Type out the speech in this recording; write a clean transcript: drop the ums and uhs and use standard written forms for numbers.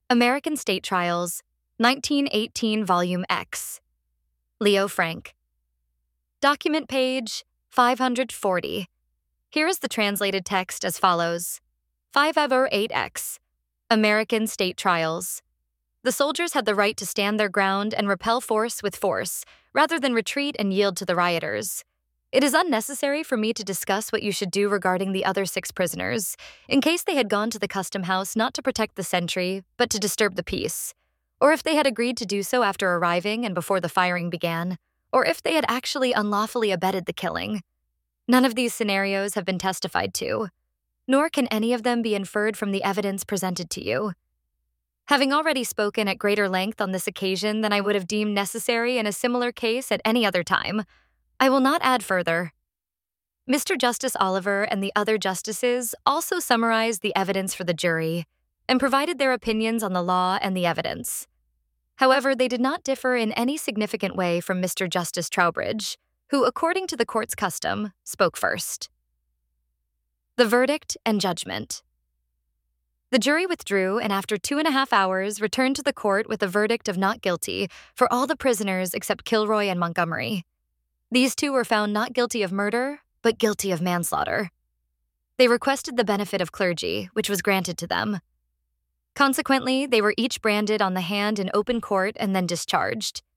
American State Trials, 1918 Volume X. Leo Frank. Document page 540. Here is the translated text as follows. 5/8X. American State Trials. The soldiers had the right to stand their ground and repel force with force, rather than retreat and yield to the rioters. It is unnecessary for me to discuss what you should do regarding the other 6 prisoners, in case they had gone to the custom house not to protect the sentry, but to disturb the peace, or if they had agreed to do so after arriving and before the firing began, or if they had actually unlawfully abetted the killing. None of these scenarios have been testified to, nor can any of them be inferred from the evidence presented to you. Having already spoken at greater length on this occasion than I would have deemed necessary in a similar case at any other time, I will not add further. Mr. Justice Oliver and the other justices also summarized the evidence for the jury and provided their opinions on the law and the evidence. However, they did not differ in any significant way from Mr. Justice Trowbridge, who, according to the court's custom, spoke first. The verdict and judgment. The jury withdrew and after 2.5 hours returned to the court with a verdict of not guilty for all the prisoners except Kilroy and Montgomery. These 2 were found not guilty of murder, but guilty of manslaughter. They requested the benefit of clergy, which was granted to them. Consequently, they were each branded on the hand in open court and then discharged.